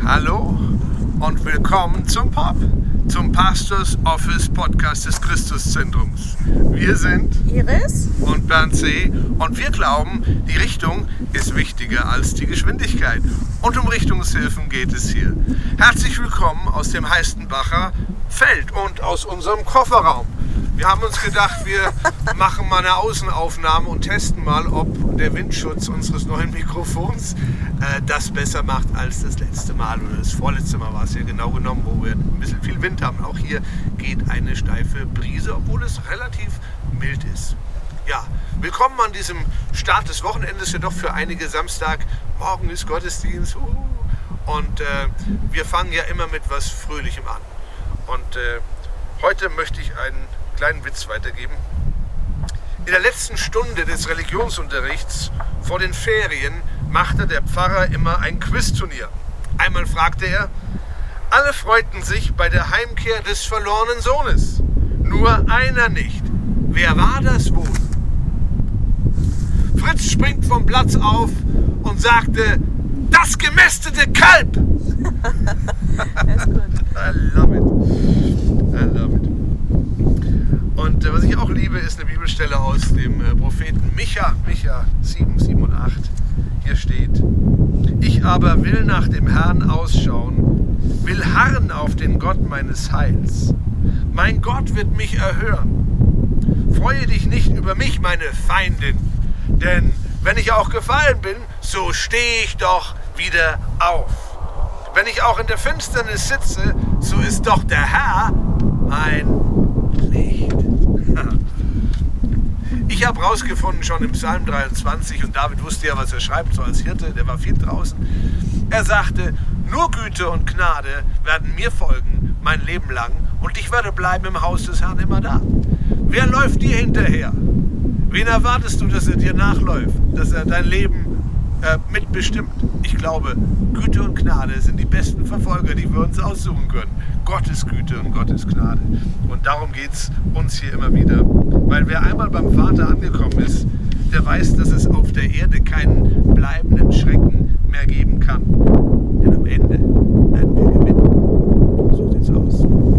Hallo und willkommen zum POP, zum Pastors Office Podcast des Christuszentrums. Wir sind Iris und Bernd C. und wir glauben, die Richtung ist wichtiger als die Geschwindigkeit. Und um Richtungshilfen geht es hier. Herzlich willkommen aus dem Heistenbacher Feld und aus unserem Kofferraum. Wir haben uns gedacht, wir machen mal eine Außenaufnahme und testen mal, ob der Windschutz unseres neuen Mikrofons das besser macht als das letzte Mal oder das vorletzte Mal war es ja genau genommen, wo wir ein bisschen viel Wind haben. Auch hier geht eine steife Brise, obwohl es relativ mild ist. Ja, willkommen an diesem Start des Wochenendes, ja doch für einige Samstag. Morgen ist Gottesdienst und wir fangen ja immer mit was Fröhlichem an. Und heute möchte ich einen kleinen Witz weitergeben. In der letzten Stunde des Religionsunterrichts vor den Ferien machte der Pfarrer immer ein Quizturnier. Einmal fragte er, alle freuten sich bei der Heimkehr des verlorenen Sohnes, nur einer nicht. Wer war das wohl? Fritz springt vom Platz auf und sagte, das gemästete Kalb! ist gut. I love it. I love it. Und was ich auch liebe, ist eine Bibelstelle aus dem Propheten Micha 7, 7 und 8. Hier steht, ich aber will nach dem Herrn ausschauen, will harren auf den Gott meines Heils. Mein Gott wird mich erhören. Freue dich nicht über mich, meine Feindin, denn wenn ich auch gefallen bin, so stehe ich doch wieder auf. Wenn ich auch in der Finsternis sitze, so ist doch der Herr mein Licht. Ich habe rausgefunden, schon im Psalm 23, und David wusste ja, was er schreibt, so als Hirte, der war viel draußen. Er sagte, nur Güte und Gnade werden mir folgen, mein Leben lang, und ich werde bleiben im Haus des Herrn immer da. Wer läuft dir hinterher? Wen erwartest du, dass er dir nachläuft, dass er dein Leben mitbestimmt? Ich glaube, Güte und Gnade sind die besten Verfolger, die wir uns aussuchen können. Gottes Güte und Gottes Gnade. Und darum geht es uns hier immer wieder. Weil wer einmal beim Vater angekommen ist, der weiß, dass es auf der Erde keinen bleibenden Schrecken mehr geben kann. Denn am Ende werden wir gewinnen. So sieht's aus.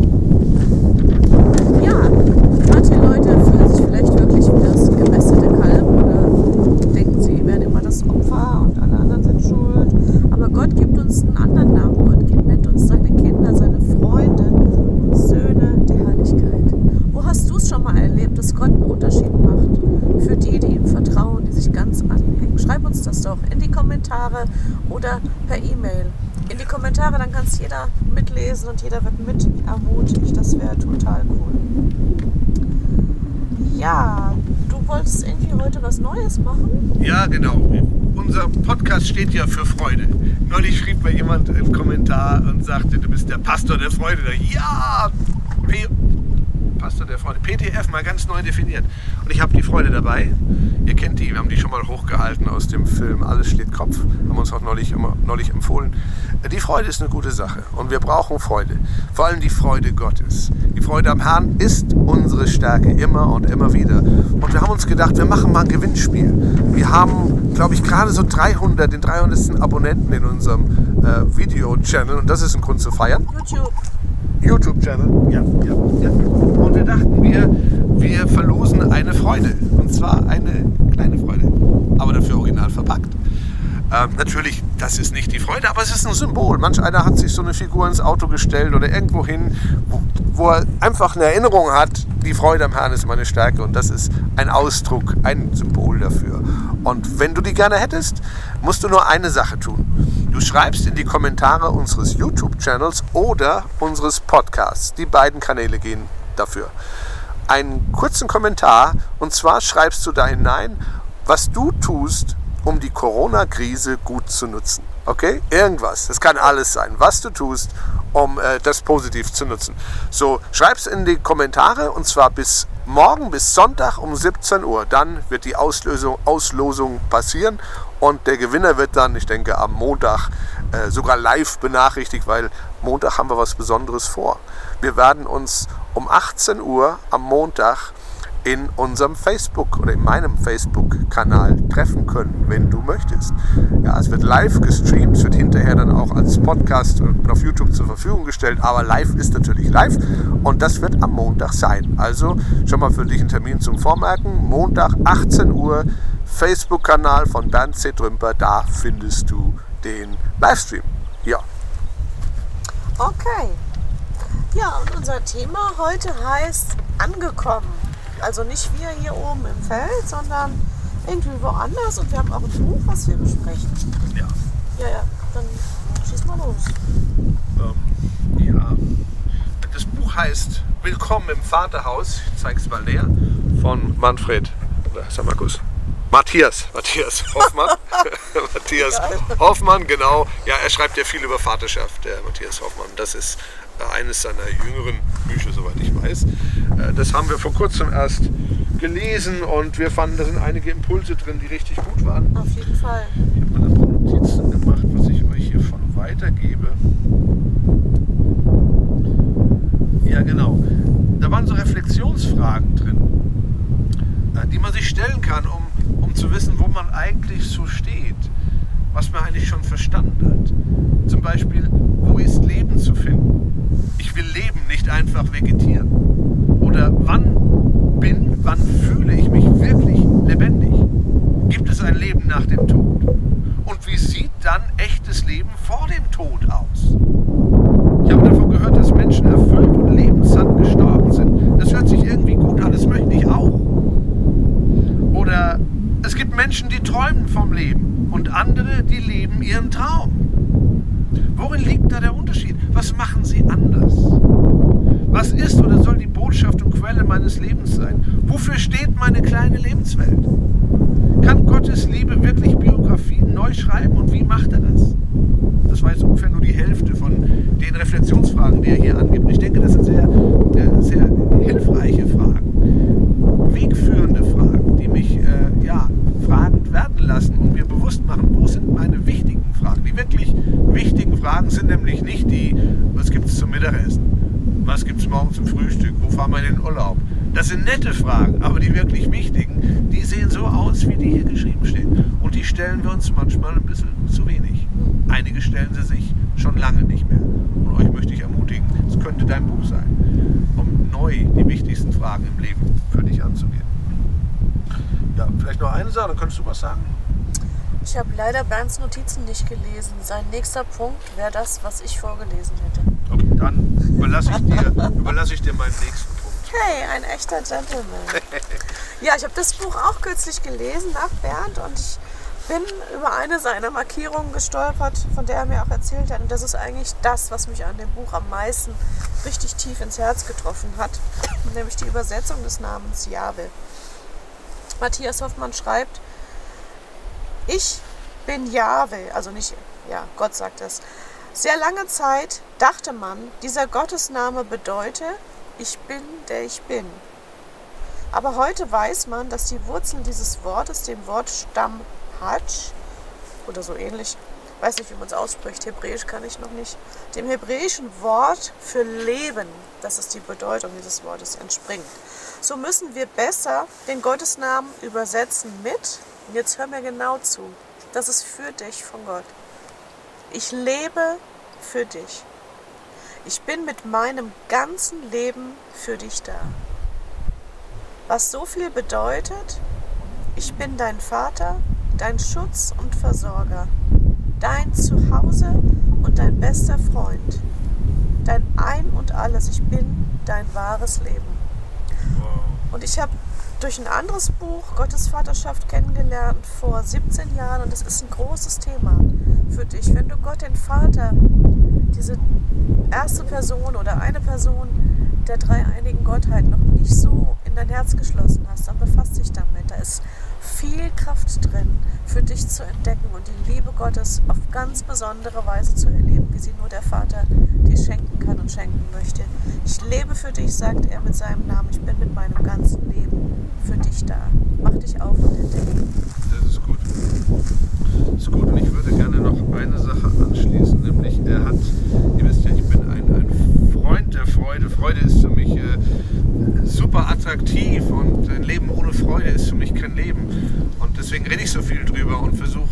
Ja, manche Leute fühlen sich vielleicht wirklich wie das gemästete Kalb oder denken, sie werden immer das Opfer und alle anderen sind schuld. Aber Gott gibt uns einen anderen Namen. Gott nennt uns seine Kinder, seine Freunde und Söhne der Herrlichkeit. Wo hast du es schon mal erlebt, dass Gott einen Unterschied macht für die, die ihm vertrauen, die sich ganz an ihn hängen? Schreib uns das doch in die Kommentare oder per E-Mail. In die Kommentare, dann kann es jeder mitlesen und jeder wird mit ermutigt. Das wäre total cool. Ja, du wolltest irgendwie heute was Neues machen? Ja, genau. Unser Podcast steht ja für Freude. Neulich schrieb mir jemand einen Kommentar und sagte, du bist der Pastor der Freude. Ja, Pastor der Freude. PTF mal ganz neu definiert. Und ich habe die Freude dabei. Ihr kennt die, wir haben die schon mal hochgehalten aus dem Film Alles steht Kopf. Haben uns auch neulich empfohlen. Die Freude ist eine gute Sache und wir brauchen Freude. Vor allem die Freude Gottes. Die Freude am Herrn ist unsere Stärke immer und immer wieder. Und wir haben uns gedacht, wir machen mal ein Gewinnspiel. Wir haben, glaube ich, gerade so den 300. Abonnenten in unserem Video-Channel und das ist ein Grund zu feiern. YouTube-Channel, ja. Und wir dachten, wir verlosen eine Freude. Und zwar eine kleine Freude, aber dafür original verpackt. Natürlich, das ist nicht die Freude, aber es ist ein Symbol. Manch einer hat sich so eine Figur ins Auto gestellt oder irgendwo hin, wo er einfach eine Erinnerung hat, die Freude am Herrn ist meine Stärke. Und das ist ein Ausdruck, ein Symbol dafür. Und wenn du die gerne hättest, musst du nur eine Sache tun. Du schreibst in die Kommentare unseres YouTube-Channels oder unseres Podcasts. Die beiden Kanäle gehen dafür. Einen kurzen Kommentar, und zwar schreibst du da hinein, was du tust, um die Corona-Krise gut zu nutzen. Okay? Irgendwas. Das kann alles sein, was du tust, um das positiv zu nutzen. So, schreib's in die Kommentare, und zwar bis morgen, bis Sonntag um 17 Uhr. Dann wird die Auslosung passieren und der Gewinner wird dann, ich denke, am Montag sogar live benachrichtigt, weil Montag haben wir was Besonderes vor. Wir werden uns um 18 Uhr am Montag in unserem Facebook oder in meinem Facebook-Kanal treffen können, wenn du möchtest. Ja, es wird live gestreamt, es wird hinterher hinterher dann auch als Podcast und auf YouTube zur Verfügung gestellt. Aber live ist natürlich live und das wird am Montag sein. Also schon mal für dich einen Termin zum Vormerken. Montag 18 Uhr, Facebook-Kanal von Bernd C. Trümper, da findest du den Livestream. Ja. Okay. Ja, und unser Thema heute heißt angekommen. Also nicht wir hier oben im Feld, sondern irgendwie woanders. Und wir haben auch ein Buch, was wir besprechen. Ja. Ja, dann schieß mal los. Ja. Das Buch heißt Willkommen im Vaterhaus. Ich zeige es mal näher. Von Manfred. Oder ist er Markus? Matthias Hoffmann. Matthias Hoffmann, genau. Ja, er schreibt ja viel über Vaterschaft, der Matthias Hoffmann. Das ist eines seiner jüngeren Bücher, soweit ich weiß. Das haben wir vor kurzem erst gelesen und wir fanden, da sind einige Impulse drin, die richtig gut waren. Auf jeden Fall. Ich habe mir da Notizen gemacht, was ich euch hiervon weitergebe. Ja, genau. Da waren so Reflexionsfragen drin, die man sich stellen kann, um zu wissen, wo man eigentlich so steht, was man eigentlich schon verstanden hat. Zum Beispiel, wo ist Leben zu finden? Ich will leben, nicht einfach vegetieren. Oder wann fühle ich mich wirklich lebendig? Gibt es ein Leben nach dem Tod? Und wie sieht dann echtes Leben vor dem Tod aus? Ich habe davon gehört, dass Menschen erfüllt und lebenssatt gestorben sind. Das hört sich irgendwie gut an, das möchte ich auch. Oder es gibt Menschen, die träumen vom Leben und andere, die leben ihren Traum. Worin liegt da der Unterschied? Was machen sie anders? Was ist oder soll die Botschaft und Quelle meines Lebens sein? Wofür steht meine kleine Lebenswelt? Kann Gottes Liebe wirklich Biografien neu schreiben und wie macht er das? Das war jetzt ungefähr nur die Hälfte von den Reflexionsfragen, die er hier angibt. Ich denke, das sind sehr, sehr hilfreiche Fragen, wegführende Fragen, die mich fragend werden lassen und mir bewusst machen, wo sind meine wichtigen Fragen. Die wirklich wichtigen Fragen sind nämlich nicht die, was gibt es zum Mittagessen, was gibt es morgen zum Frühstück, wo fahren wir in den Urlaub. Das sind nette Fragen, aber die wirklich wichtigen, die sehen so aus, wie die hier geschrieben stehen. Und die stellen wir uns manchmal ein bisschen zu wenig. Einige stellen sie sich schon lange nicht mehr. Und euch möchte ich ermutigen, es könnte dein Buch sein, um neu die wichtigsten Fragen im Leben für dich anzugehen. Ja, vielleicht noch eine Sache, dann könntest du was sagen? Ich habe leider Bernds Notizen nicht gelesen. Sein nächster Punkt wäre das, was ich vorgelesen hätte. Okay, dann überlasse ich dir meinen nächsten Punkt. Hey, ein echter Gentleman. Ja, ich habe das Buch auch kürzlich gelesen nach Bernd und ich bin über eine seiner Markierungen gestolpert, von der er mir auch erzählt hat. Und das ist eigentlich das, was mich an dem Buch am meisten richtig tief ins Herz getroffen hat. Nämlich die Übersetzung des Namens Jahwe. Matthias Hoffmann schreibt, ich bin Jahwe, also nicht, ja, Gott sagt das. Sehr lange Zeit dachte man, dieser Gottesname bedeute, ich bin, der ich bin. Aber heute weiß man, dass die Wurzel dieses Wortes dem Wortstamm Hajj oder so ähnlich, weiß nicht, wie man es ausspricht, Hebräisch kann ich noch nicht, dem hebräischen Wort für Leben, das ist die Bedeutung dieses Wortes, entspringt. So müssen wir besser den Gottesnamen übersetzen mit, und jetzt hör mir genau zu, das ist für dich von Gott. Ich lebe für dich. Ich bin mit meinem ganzen Leben für dich da. Was so viel bedeutet, ich bin dein Vater, dein Schutz und Versorger, dein Zuhause und dein bester Freund, dein Ein und Alles, ich bin dein wahres Leben. Und ich habe durch ein anderes Buch Gottes Vaterschaft kennengelernt vor 17 Jahren und das ist ein großes Thema für dich. Wenn du Gott, den Vater, diese erste Person oder eine Person der dreieinigen Gottheit noch nicht so in dein Herz geschlossen hast, dann befasst dich damit. Da ist viel Kraft drin, für dich zu entdecken und die Liebe Gottes auf ganz besondere Weise zu erleben, wie sie nur der Vater dir schenken kann und schenken möchte. Ich lebe für dich, sagt er mit seinem Namen. Ich bin mit meinem ganzen Leben für dich da. Mach dich auf und entdecke. Das ist gut. Das ist gut und ich würde gerne noch eine Sache anschließen, nämlich ihr wisst ja, ich bin ein Freund der Freude. Freude ist für mich super attraktiv und ein Leben ohne Freude ist für mich kein Leben. Und deswegen rede ich so viel drüber und versuche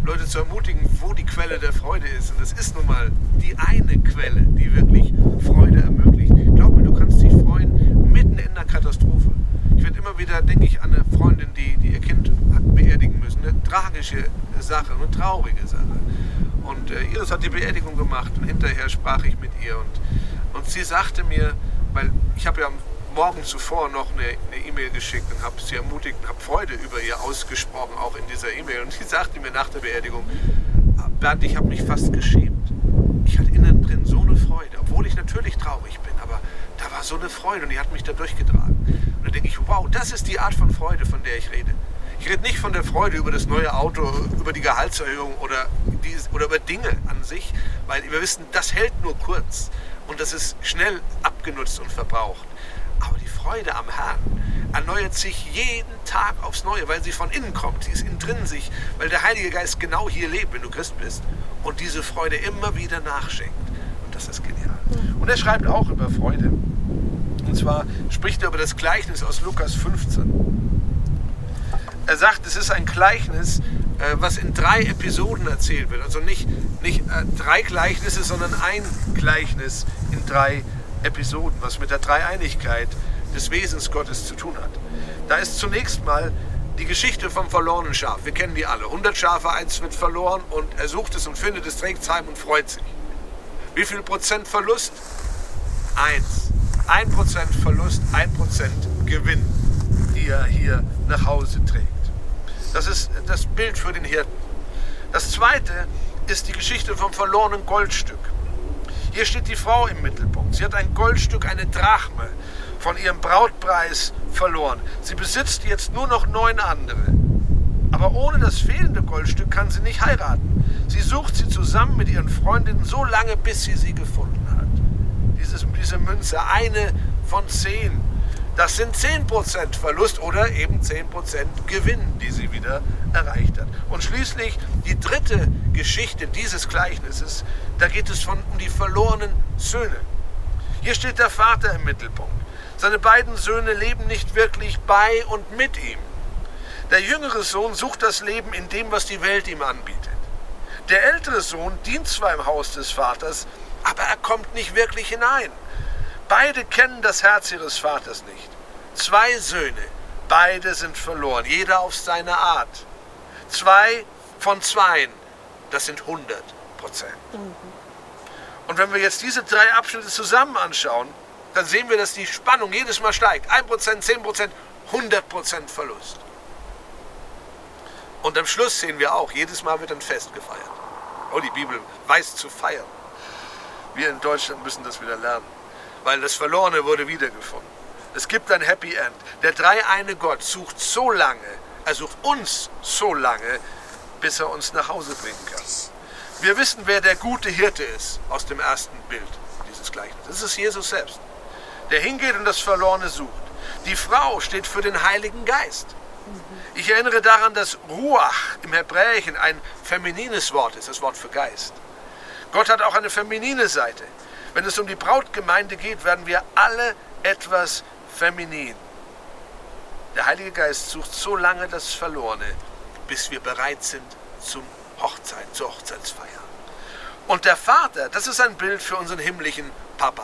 Leute zu ermutigen, wo die Quelle der Freude ist. Und das ist nun mal die eine Quelle, die wirklich Freude ermöglicht. Glaub mir, du kannst dich freuen mitten in der Katastrophe. Ich werde immer wieder, denke ich, an eine Freundin, die ihr Kind hat beerdigen müssen. Eine tragische Sache, eine traurige Sache. Und Iris hat die Beerdigung gemacht und hinterher sprach ich mit ihr. Und sie sagte mir, weil ich habe ja am Morgen zuvor noch eine E-Mail geschickt und habe sie ermutigt und habe Freude über ihr ausgesprochen, auch in dieser E-Mail. Und sie sagte mir nach der Beerdigung, Bernd, ich habe mich fast geschämt. Ich hatte innen drin so eine Freude, obwohl ich natürlich traurig bin, aber da war so eine Freude und die hat mich da durchgetragen. Und dann denke ich, wow, das ist die Art von Freude, von der ich rede. Ich rede nicht von der Freude über das neue Auto, über die Gehaltserhöhung oder über Dinge an sich, weil wir wissen, das hält nur kurz und das ist schnell abgenutzt und verbraucht. Aber die Freude am Herrn erneuert sich jeden Tag aufs Neue, weil sie von innen kommt. Sie ist intrinsig, weil der Heilige Geist genau hier lebt, wenn du Christ bist und diese Freude immer wieder nachschenkt. Und das ist genial. Und er schreibt auch über Freude. Und zwar spricht er über das Gleichnis aus Lukas 15. Er sagt, es ist ein Gleichnis, was in 3 Episoden erzählt wird. Also nicht 3 Gleichnisse, sondern ein Gleichnis in 3 Episoden, was mit der Dreieinigkeit des Wesens Gottes zu tun hat. Da ist zunächst mal die Geschichte vom verlorenen Schaf. Wir kennen die alle. 100 Schafe, 1 wird verloren und er sucht es und findet es, trägt es heim und freut sich. Wie viel Prozent Verlust? 1. 1% Verlust, 1% Gewinn, die er hier nach Hause trägt. Das ist das Bild für den Hirten. Das zweite ist die Geschichte vom verlorenen Goldstück. Hier steht die Frau im Mittelpunkt. Sie hat ein Goldstück, eine Drachme, von ihrem Brautpreis verloren. Sie besitzt jetzt nur noch 9 andere. Aber ohne das fehlende Goldstück kann sie nicht heiraten. Sie sucht sie zusammen mit ihren Freundinnen so lange, bis sie gefunden hat. Diese Münze, eine von 10. Das sind 10% Verlust oder eben 10% Gewinn, die sie wieder erreicht hat. Und schließlich die dritte Geschichte dieses Gleichnisses, da geht es um die verlorenen Söhne. Hier steht der Vater im Mittelpunkt. Seine beiden Söhne leben nicht wirklich bei und mit ihm. Der jüngere Sohn sucht das Leben in dem, was die Welt ihm anbietet. Der ältere Sohn dient zwar im Haus des Vaters, aber er kommt nicht wirklich hinein. Beide kennen das Herz ihres Vaters nicht. 2 Söhne, beide sind verloren, jeder auf seine Art. 2 von 2, das sind 100%. Und wenn wir jetzt diese 3 Abschnitte zusammen anschauen, dann sehen wir, dass die Spannung jedes Mal steigt. 1%, 10%, 100% Verlust. Und am Schluss sehen wir auch, jedes Mal wird ein Fest gefeiert. Oh, die Bibel weiß zu feiern. Wir in Deutschland müssen das wieder lernen, weil das Verlorene wurde wiedergefunden. Es gibt ein Happy End. Der dreieine Gott sucht so lange, er sucht uns so lange, bis er uns nach Hause bringen kann. Wir wissen, wer der gute Hirte ist aus dem ersten Bild dieses Gleichnisses. Das ist Jesus selbst, der hingeht und das Verlorene sucht. Die Frau steht für den Heiligen Geist. Ich erinnere daran, dass Ruach im Hebräischen ein feminines Wort ist, das Wort für Geist. Gott hat auch eine feminine Seite. Wenn es um die Brautgemeinde geht, werden wir alle etwas feminin. Der Heilige Geist sucht so lange das Verlorene, bis wir bereit sind zur Hochzeitsfeier. Und der Vater, das ist ein Bild für unseren himmlischen Papa.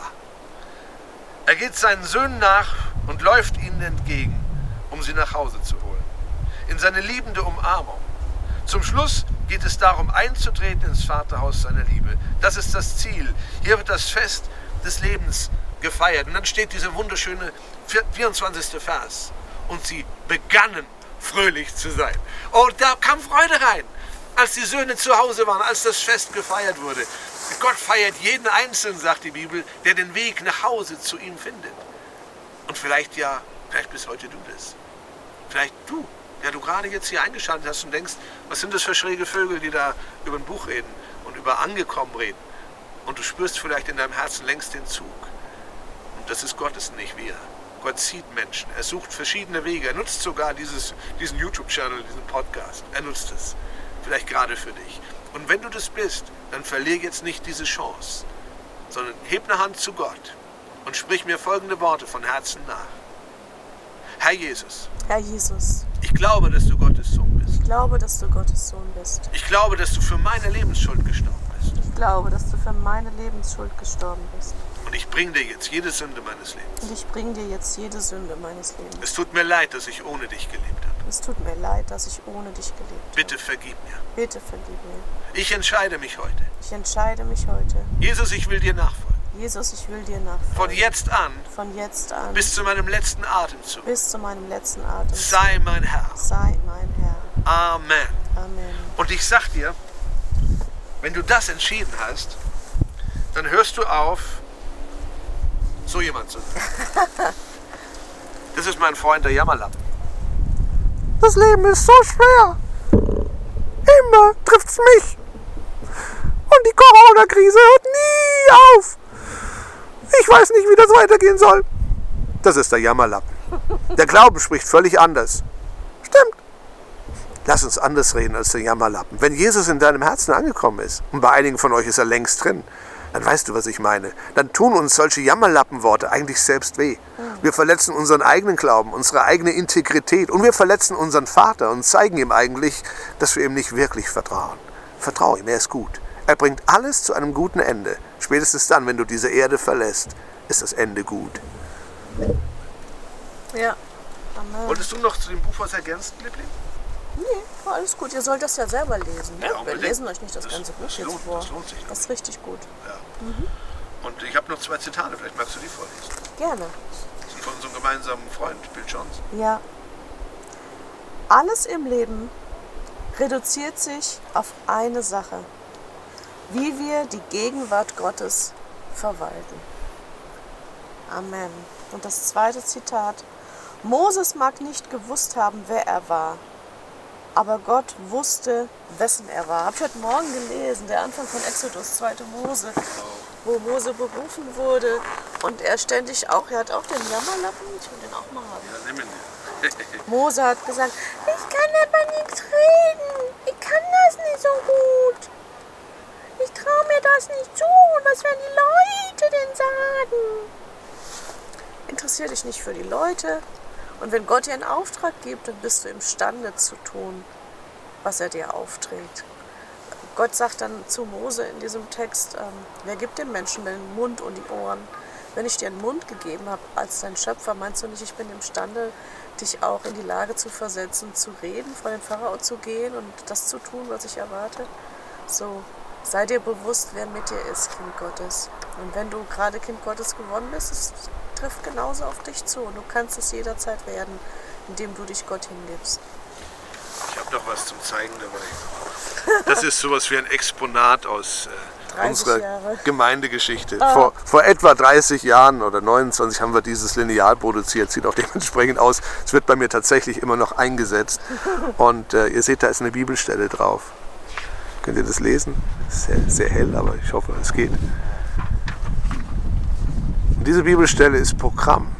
Er geht seinen Söhnen nach und läuft ihnen entgegen, um sie nach Hause zu holen. In seine liebende Umarmung. Zum Schluss geht es darum, einzutreten ins Vaterhaus seiner Liebe. Das ist das Ziel. Hier wird das Fest des Lebens gefeiert. Und dann steht dieser wunderschöne 24. Vers. Und sie begannen fröhlich zu sein. Und da kam Freude rein, als die Söhne zu Hause waren, als das Fest gefeiert wurde. Gott feiert jeden Einzelnen, sagt die Bibel, der den Weg nach Hause zu ihm findet. Und vielleicht bist heute du das. Vielleicht du, der du gerade jetzt hier eingeschaltet hast und denkst, was sind das für schräge Vögel, die da über ein Buch reden und über angekommen reden. Und du spürst vielleicht in deinem Herzen längst den Zug. Und das ist Gottes, nicht wir. Gott sieht Menschen. Er sucht verschiedene Wege. Er nutzt sogar diesen YouTube-Channel, diesen Podcast. Er nutzt es. Vielleicht gerade für dich. Und wenn du das bist, dann verlier jetzt nicht diese Chance, sondern heb eine Hand zu Gott und sprich mir folgende Worte von Herzen nach. Herr Jesus. Herr Jesus. Ich glaube, dass du Gottes Sohn bist. Ich glaube, dass du Gottes Sohn bist. Ich glaube, dass du für meine Lebensschuld gestorben bist. Ich glaube, dass du für meine Lebensschuld gestorben bist. Und ich bringe dir jetzt jede Sünde meines Lebens. Und ich bringe dir jetzt jede Sünde meines Lebens. Es tut mir leid, dass ich ohne dich gelebt habe. Es tut mir leid, dass ich ohne dich gelebt habe. Bitte vergib mir. Bitte vergib mir. Ich entscheide mich heute. Ich entscheide mich heute. Jesus, ich will dir nachfolgen. Jesus, ich will dir nachfolgen. Von jetzt an bis zu meinem letzten Atemzug. Sei mein Herr. Sei mein Herr. Amen. Amen. Und ich sag dir, wenn du das entschieden hast, dann hörst du auf, so jemand zu sein. Das ist mein Freund, der Jammerlappen. Das Leben ist so schwer. Immer trifft's mich. Und die Corona-Krise hört nie auf. Ich weiß nicht, wie das weitergehen soll. Das ist der Jammerlappen. Der Glauben spricht völlig anders. Stimmt. Lass uns anders reden als der Jammerlappen. Wenn Jesus in deinem Herzen angekommen ist, und bei einigen von euch ist er längst drin, dann weißt du, was ich meine. Dann tun uns solche Jammerlappenworte eigentlich selbst weh. Wir verletzen unseren eigenen Glauben, unsere eigene Integrität und wir verletzen unseren Vater und zeigen ihm eigentlich, dass wir ihm nicht wirklich vertrauen. Vertrau ihm, er ist gut. Er bringt alles zu einem guten Ende. Spätestens dann, wenn du diese Erde verlässt, ist das Ende gut. Ja. Amen. Wolltest du noch zu dem Buch was ergänzen, Liebling? Nee, war alles gut. Ihr sollt das ja selber lesen. Ne? Ja, Wir lesen euch nicht das ganze Buch jetzt vor. Das lohnt sich. Das ist richtig gut. Ja. Und ich habe noch 2 Zitate, vielleicht magst du die vorlesen. Gerne. Das sind von unserem gemeinsamen Freund Bill Johnson. Ja. Alles im Leben reduziert sich auf eine Sache. Wie wir die Gegenwart Gottes verwalten. Amen. Und das zweite Zitat. Moses mag nicht gewusst haben, wer er war. Aber Gott wusste, wessen er war. Habt ihr heute Morgen gelesen, der Anfang von Exodus, 2. Mose, wo Mose berufen wurde und er ständig auch, er hat auch den Jammerlappen, ich will den auch mal haben. Ja, nimm ihn dir. Mose hat gesagt, ich kann aber nichts reden, ich kann das nicht so gut. Ich traue mir das nicht zu, und was werden die Leute denn sagen? Interessier dich nicht für die Leute. Und wenn Gott dir einen Auftrag gibt, dann bist du imstande zu tun, was er dir aufträgt. Gott sagt dann zu Mose in diesem Text, wer gibt dem Menschen den Mund und die Ohren? Wenn ich dir einen Mund gegeben habe als dein Schöpfer, meinst du nicht, ich bin imstande, dich auch in die Lage zu versetzen, zu reden, vor den Pharao zu gehen und das zu tun, was ich erwarte? So, sei dir bewusst, wer mit dir ist, Kind Gottes. Und wenn du gerade Kind Gottes geworden bist, es trifft genauso auf dich zu. Und du kannst es jederzeit werden, indem du dich Gott hingibst. Ich habe noch was zum Zeigen dabei. Das ist sowas wie ein Exponat aus unserer Gemeindegeschichte. Vor etwa 30 Jahren oder 29 haben wir dieses Lineal produziert. Sieht auch dementsprechend aus. Es wird bei mir tatsächlich immer noch eingesetzt. Und ihr seht, da ist eine Bibelstelle drauf. Könnt ihr das lesen? Sehr, sehr hell, aber ich hoffe, es geht. Und diese Bibelstelle ist Programm.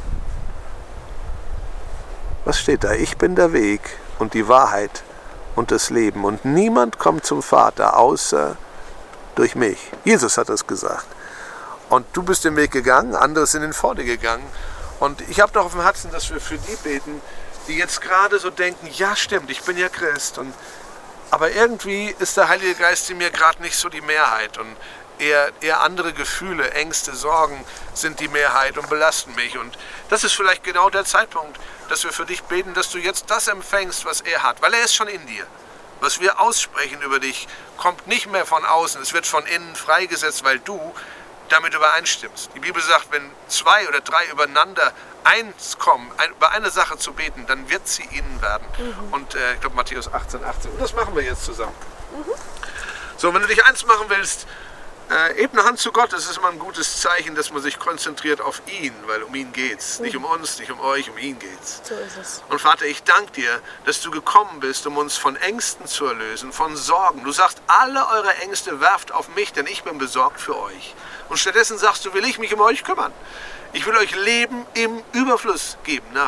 Was steht da? Ich bin der Weg und die Wahrheit und das Leben. Und niemand kommt zum Vater, außer durch mich. Jesus hat das gesagt. Und du bist den Weg gegangen, andere sind ihn vor dir gegangen. Und ich habe doch auf dem Herzen, dass wir für die beten, die jetzt gerade so denken, ja stimmt, ich bin ja Christ. Aber irgendwie ist der Heilige Geist in mir gerade nicht so die Mehrheit. Und eher andere Gefühle, Ängste, Sorgen sind die Mehrheit und belasten mich. Und das ist vielleicht genau der Zeitpunkt, dass wir für dich beten, dass du jetzt das empfängst, was er hat. Weil er ist schon in dir. Was wir aussprechen über dich, kommt nicht mehr von außen. Es wird von innen freigesetzt, weil du damit übereinstimmst. Die Bibel sagt, wenn 2 oder 3 übereinander eins kommen, über eine Sache zu beten, dann wird sie ihnen werden. Und ich glaube Matthäus 18. Und das machen wir jetzt zusammen. So, wenn du dich eins machen willst, heb eine Hand zu Gott. Das ist immer ein gutes Zeichen, dass man sich konzentriert auf ihn, weil um ihn geht's. Nicht um uns, nicht um euch, um ihn geht's. So ist es. Und Vater, ich danke dir, dass du gekommen bist, um uns von Ängsten zu erlösen, von Sorgen. Du sagst, alle eure Ängste werft auf mich, denn ich bin besorgt für euch. Und stattdessen sagst du, will ich mich um euch kümmern. Ich will euch Leben im Überfluss geben, nach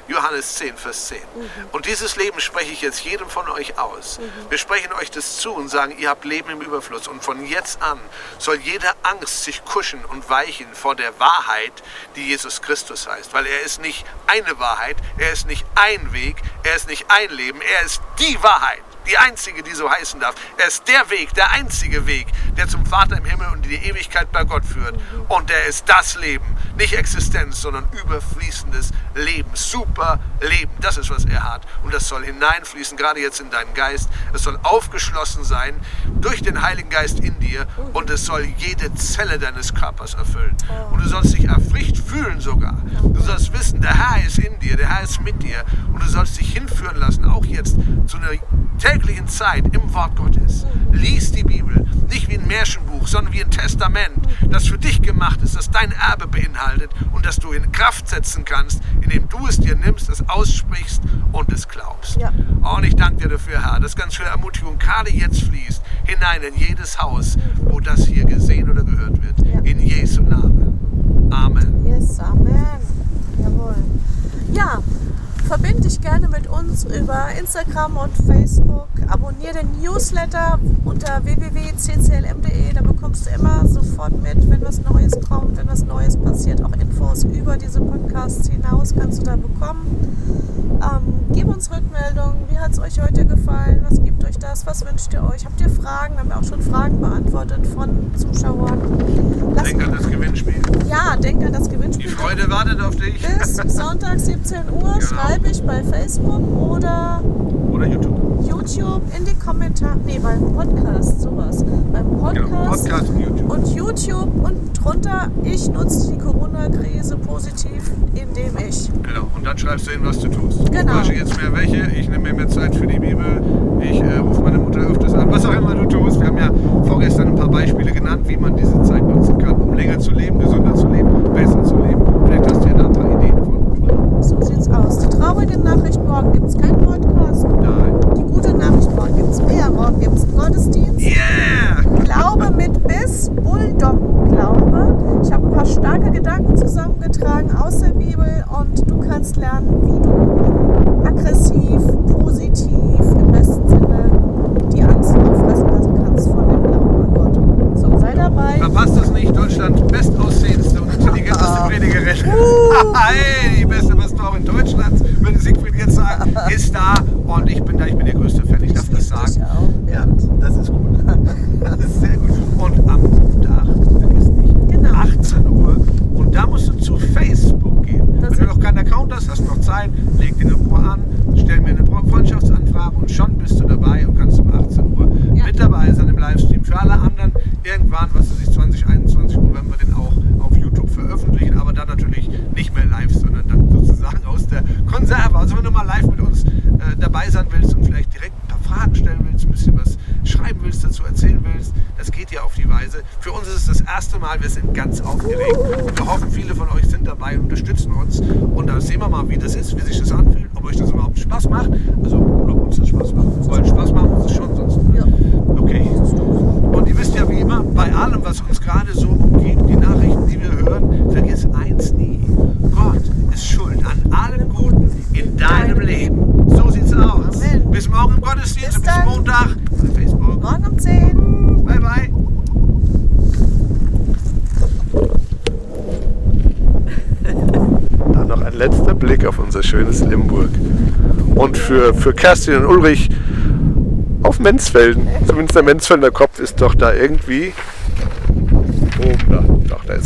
Johannes 10, Vers 10. Und dieses Leben spreche ich jetzt jedem von euch aus. Wir sprechen euch das zu und sagen, ihr habt Leben im Überfluss. Und von jetzt an soll jede Angst sich kuschen und weichen vor der Wahrheit, die Jesus Christus heißt. Weil er ist nicht eine Wahrheit, er ist nicht ein Weg, er ist nicht ein Leben, er ist die Wahrheit. Die einzige, die so heißen darf. Er ist der Weg, der einzige Weg, der zum Vater im Himmel und in die Ewigkeit bei Gott führt. Und er ist das Leben. Nicht Existenz, sondern überfließendes Leben. Super Leben. Das ist, was er hat. Und das soll hineinfließen, gerade jetzt in deinen Geist. Es soll aufgeschlossen sein durch den Heiligen Geist in dir. Und es soll jede Zelle deines Körpers erfüllen. Und du sollst dich erfrischt fühlen sogar. Du sollst wissen, der Herr ist in dir, der Herr ist mit dir. Und du sollst dich hinführen lassen, auch jetzt zu einer täglichen Zeit im Wort Gottes. Lies die Bibel, nicht wie ein Märchenbuch, sondern wie ein Testament, das für dich gemacht ist, das dein Erbe beinhaltet und das du in Kraft setzen kannst, indem du es dir nimmst, es aussprichst und es glaubst. Ja. Und ich danke dir dafür, Herr, dass ganz viel Ermutigung gerade jetzt fließt, hinein in jedes Haus, wo das hier gesehen oder gehört wird. Ja. In Jesu Namen. Amen. Yes, Amen. Jawohl. Ja. Verbinde dich gerne mit uns über Instagram und Facebook. Abonniere den Newsletter unter www.cclm.de. Da bekommst du immer sofort mit, wenn was Neues kommt, wenn was Neues passiert. Auch Infos über diese Podcasts hinaus kannst du da bekommen. Gib uns Rückmeldungen. Wie hat es euch heute gefallen? Was gibt euch das? Was wünscht ihr euch? Habt ihr Fragen? Wir haben ja auch schon Fragen beantwortet von Zuschauern. Denk an das Gewinnspiel. Ja, denk an das Gewinnspiel. Die Freude wartet auf dich. Bis Sonntag 17 Uhr. Genau. Schreibe ich bei Facebook oder YouTube in die Kommentare. Nee, beim Podcast, sowas. Beim Podcast, genau, Podcast und YouTube und drunter, ich nutze die Corona-Krise positiv, indem ich. Genau, und dann schreibst du hin, was du tust. Genau. Ich wasche jetzt mehr Wäsche, ich nehme mir mehr Zeit für die Bibel, ich rufe meine Mutter öfters an, was auch immer du tust. Wir haben ja vorgestern ein paar Beispiele genannt, wie man diese Zeit nutzen kann, um länger zu leben, gesünder zu leben, besser zu leben. Vielleicht hast du ja da ein paar Ideen von. So sieht's aus. Die traurige Nachricht, morgen gibt es keinen Podcast. Nein. Die gute Nachricht, morgen gibt es mehr. Morgen gibt es einen Gottesdienst. Yeah! Glaube mit Biss, Bulldoggen-Glaube. Ich habe ein paar starke Gedanken zusammengetragen aus der Bibel und du kannst lernen, wie du aggressiv, positiv, im besten Sinne die Angst auffressen lassen kannst von dem Glauben an Gott. So, sei dabei. Verpasst das nicht, Deutschland bestaussehendste und intelligenteste Predigerin. Hey, die beste Pastorin Deutschlands, würde Siegfried jetzt sagen, ist da und ich bin der größte Fan. Ich darf das sagen. Ja, das ist gut. Das ist sehr gut. Und am Montag, vergiss nicht, genau. 18 Uhr und da musst du zu Facebook gehen. Wenn du noch keinen Account hast, hast du noch Zeit, leg den in Ruhe an, stell mir eine Freundschaftsanfrage und schon bist du dabei und kannst um 18 Uhr mit dabei sein im Livestream. Für alle anderen irgendwann, was weiß ich, 20, 21 Uhr werden wir den auch auf YouTube veröffentlichen, aber dann natürlich nicht mehr live, sondern dann sozusagen aus der Konserve. Also wenn du mal live mit uns dabei sein willst und vielleicht direkt ein paar Fragen stellen willst, ein bisschen was schreiben willst, dazu erzählen willst, das geht ja auf die Weise. Für uns ist es das erste Mal, wir sind ganz aufgeregt. Wir hoffen, viele von euch sind dabei und unterstützen uns. Und da sehen wir mal, wie das ist, wie sich das anfühlt, ob euch das überhaupt Spaß macht. Also, ob uns das Spaß macht. Weil Spaß machen uns das schon sonst. Ja. Okay. Und ihr wisst ja wie immer, bei allem, was uns gerade so umgibt, die Nachrichten, die wir hören, vergiss eins nie. Gott ist schuld an allem Guten in deinem Leben. So sieht's aus. Amen. Bis morgen im Gottesdienst, bis Montag bei Facebook. Morgen um 10. Bye, bye. Dann noch ein letzter Blick auf unser schönes Limburg. Und für Kerstin und Ulrich auf Menzfelden. Zumindest der Menzfelder Kopf ist doch da irgendwie oben da. Doch, da ist